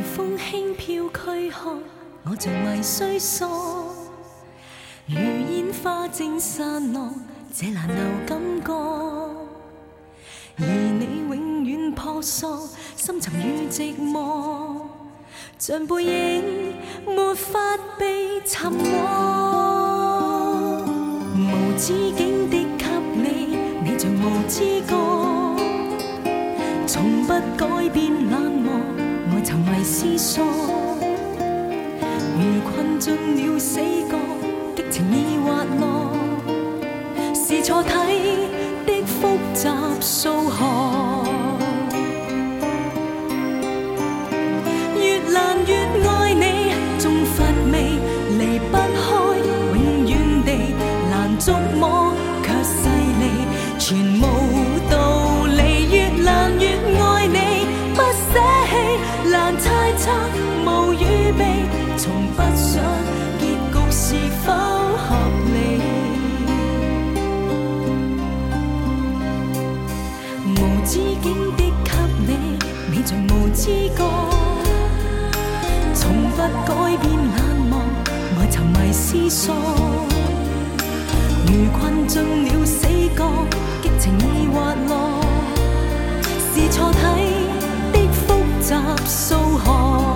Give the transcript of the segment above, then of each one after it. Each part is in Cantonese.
风轻飘躯壳，我像迷虽疏，如烟花正散落，这难留感觉。而你永远扑朔，深沉与寂寞，像背影没法被寻获。无止境的给你，你像无知觉，从不改变冷漠，爱沉迷思索。如困进了死角，激情已滑落，是错体的复杂数学。越难越爱你，纵乏味，离不开，永远地难捉摸，却细腻，全无道理。越难越爱你，不舍弃，难猜测，无预备，从不想结局是否合理。无止境的给你，你像无知觉，从不改变冷漠，爱沉迷思索。如困进了死角，激情已滑落，是错体的复杂数学。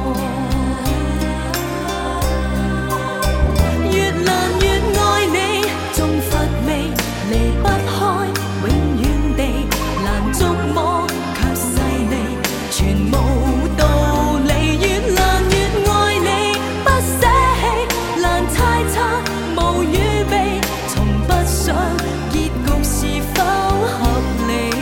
越难越爱你，纵乏味，离不开，永远地难捉摸，却细腻，全无道理。越难越爱你，不舍弃，难猜测，无预备，从不想结局是否合理。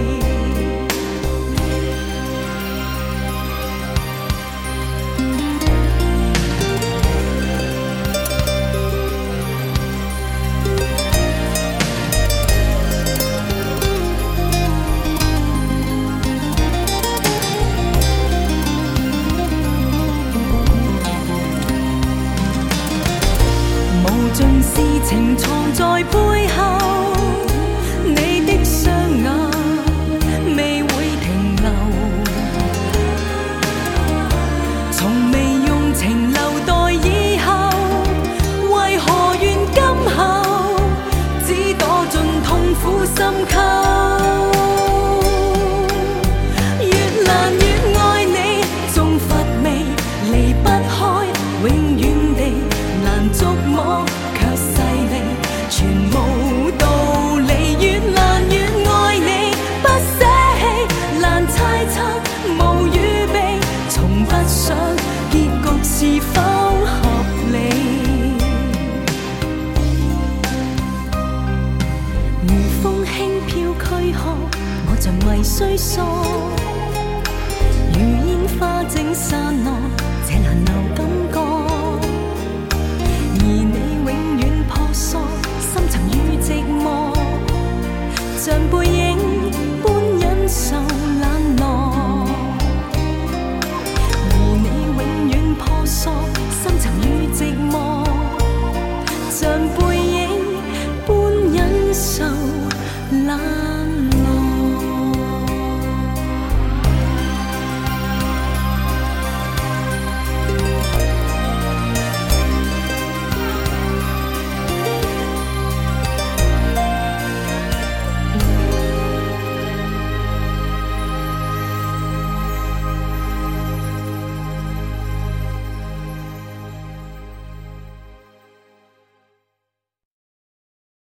无尽事情藏在背后，你的双眼未会停留，从未用情留待以后，为何愿今后只躲进痛苦深沟。越难越爱你，纵乏味，离不开，永远地难捉摸，却细腻，全无道理。越难越爱你，不舍弃，难猜测，无预备，从不想结局是否合理。如风轻飘躯壳，我像迷虽疏，如烟花正散落，